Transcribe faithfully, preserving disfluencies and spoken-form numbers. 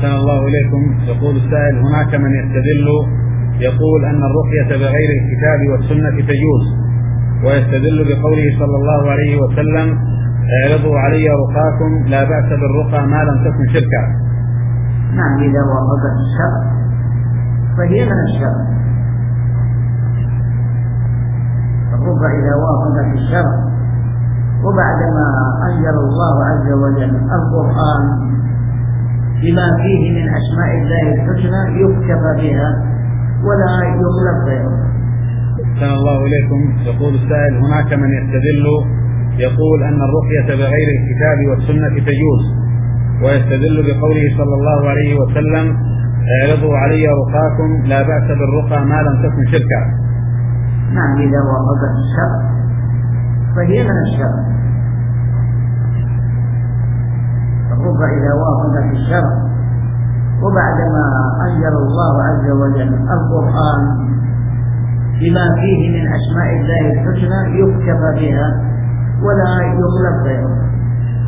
أحسن الله إليكم. يقول السائل: هناك من يستدل يقول أن الرقية بغير الكتاب والسنة تجوز، ويستدل بقوله صلى الله عليه وسلم: اعرضوا علي رقاكم لا بأس بالرقى ما لم تكن شركا. نعم، إذا وافقت الشرع فهي من الشرع. الرقى إذا وافقت الشرع، وبعدما أنزل الله عز وجل القرآن بما فيه من أسماء الله الحسنى يكتفى بها ولا يطلب غيره. أحسن الله إليكم. يقول السائل: هناك من يستدل يقول أن الرقية بغير الكتاب والسنة تجوز، ويستدل بقوله صلى الله عليه وسلم: اعرضوا علي رقاكم لا بأس بالرقى ما لم تكن شركا. نعم، إذا وافقت الشرع فهي من الشرع. الرقى إذا وافقت الشرع، وبعدما أنزل الله عز وجل القرآن بما فيه من أسماء الله الحسنى يكتفى بها ولا يطلب غيره.